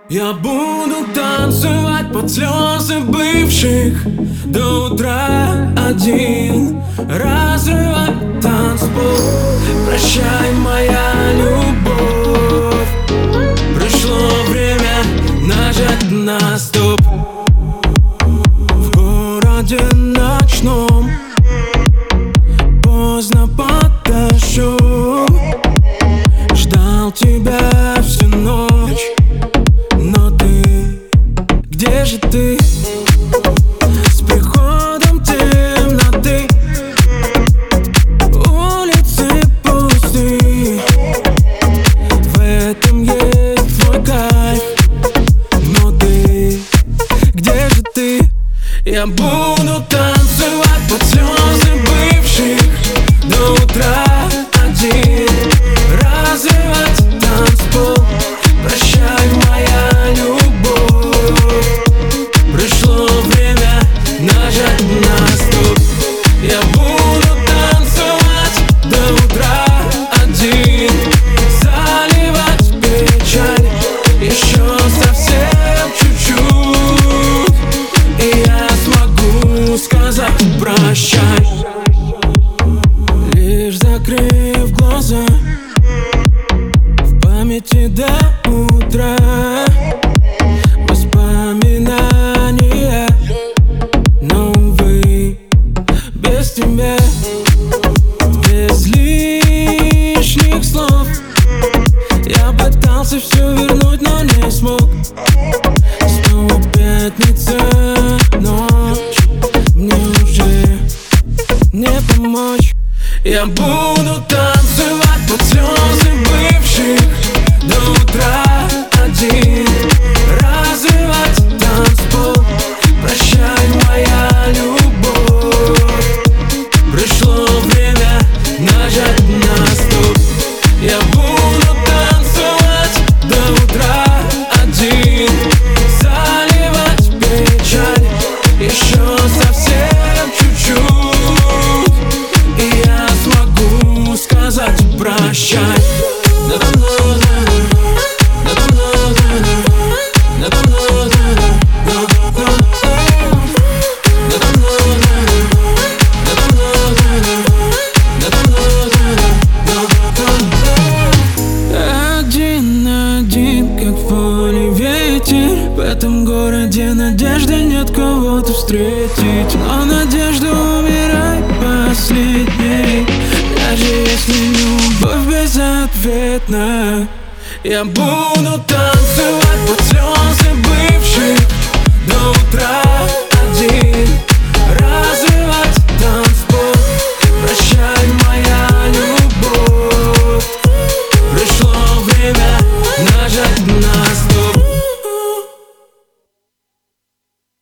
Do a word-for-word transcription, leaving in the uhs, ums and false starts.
Я буду танцевать под слезы бывших до утра один, разрывать танцпол. Прощай, моя любовь, пришло время нажать на стоп. В городе ночном поздно подошел, ждал тебя всю ночь. Но ты, где же ты? С приходом темноты улицы пусты. В этом есть твой кайф. Но ты, где же ты? Я буду танцевать под слезы бывших до утра один, разрывать танцпол. Прощай, моя любовь, пришло время нажать на стоп. Я буду танцевать до утра один, заливать печаль еще совсем чуть-чуть, и я смогу сказать прощай. Лишь закрыв глаза, в памяти до утра воспоминания, но, увы, без тебя, без лишних слов. Я пытался все вернуть, но не смог. Снова пятница, ночь, мне уже не помочь. Я буду танцевать под слезы бывших до утра один, разрывать танцпол. Прощай, моя любовь, пришло время нажать на стоп. Я буду танцевать до утра один, заливать печаль еще совсем чуть-чуть, и я смогу сказать прощай. Один-один, как в поле ветер, в этом городе надежды нет кого-то встретить. Но надежда умирает последней, даже если любовь безответна. Я буду танцевать